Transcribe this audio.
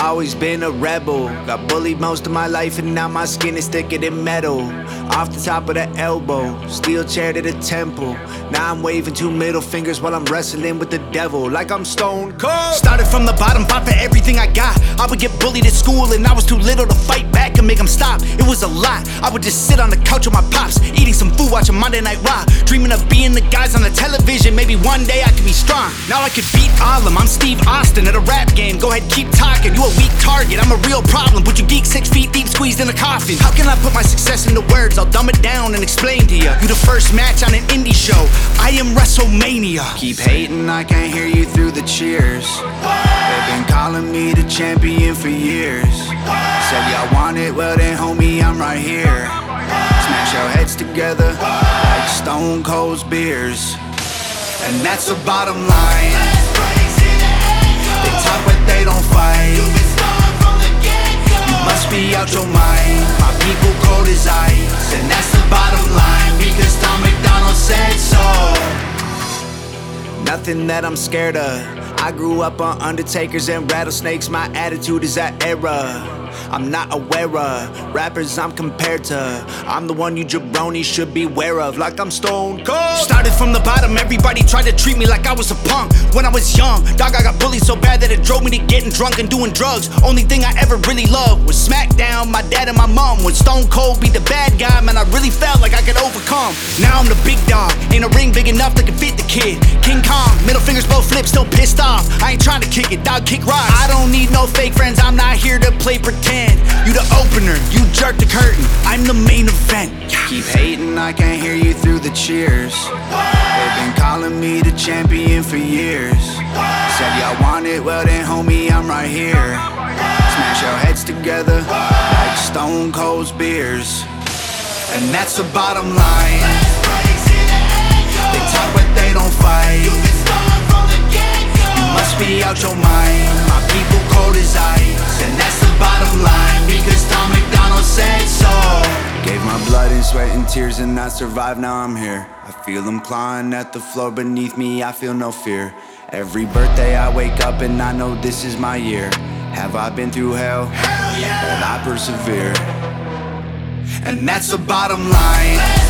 Always been a rebel. Got bullied most of my life and now my skin is thicker than metal. Off the top of the elbow, steel chair to the temple. Now I'm waving two middle fingers while I'm wrestling with the devil, like I'm stone cold. Started from the bottom, fought for everything I got. I would get bullied at school and I was too little to fight back and make them stop. It was a lot. I would just sit on the couch with my pops, eating some food, watching Monday Night Raw, dreaming of being the guys on the television. Maybe one day I could be strong. Now I could beat all of them. I'm Steve Austin at a rap game. Go ahead, keep talking. You a weak target. I'm a real problem. But you geek 6 feet deep, squeezed in a coffin. How can I put my success into words? I'll dumb it down and explain to you. You the first match on an indie show. I am WrestleMania. Keep hating, I can't hear you through the cheers. They've been calling me the champion for years. Said y'all want it, well then homie, I'm right here. Smash our heads together like Stone Cold's beers. And that's the bottom line. They talk but they don't fight. You must be out your mind. My people cold as ice. And that's the bottom line, because Tom MacDonald said so. Nothing that I'm scared of. I grew up on undertakers and rattlesnakes. My attitude is that era I'm not aware of. Rappers I'm compared to, I'm the one you jabronis should be aware of, like I'm stone cold. Started from the bottom, everybody tried to treat me like I was a punk. When I was young, dog, I got bullied so bad that it drove me to getting drunk and doing drugs. Only thing I ever really loved was SmackDown, my dad and my mom. When Stone Cold be the bad guy, man, I really felt like I could overcome. Now I'm the big dog, ain't a ring big enough that can fit the kid. King Kong, middle fingers both flipped, still pissed off. I ain't trying to kick it, dog, kick rocks. I don't need no fake friends, I'm not here to play pretend. You the opener, you jerk the curtain, I'm the main event. Keep hating, I can't hear you through the cheers. They've been calling me the champion for years. Said y'all want it, well then homie, I'm right here. Smash our heads together like Stone Cold's beers. And that's the bottom line. They talk but they don't fight. You must be out your mind. My people cold as ice. And that's the bottom line, because Tom MacDonald said so. Gave my blood and sweat and tears and I survived, now I'm here. I feel them clawing at the floor beneath me, I feel no fear. Every birthday I wake up and I know this is my year. Have I been through hell? Hell yeah. But I persevere. And that's the bottom line.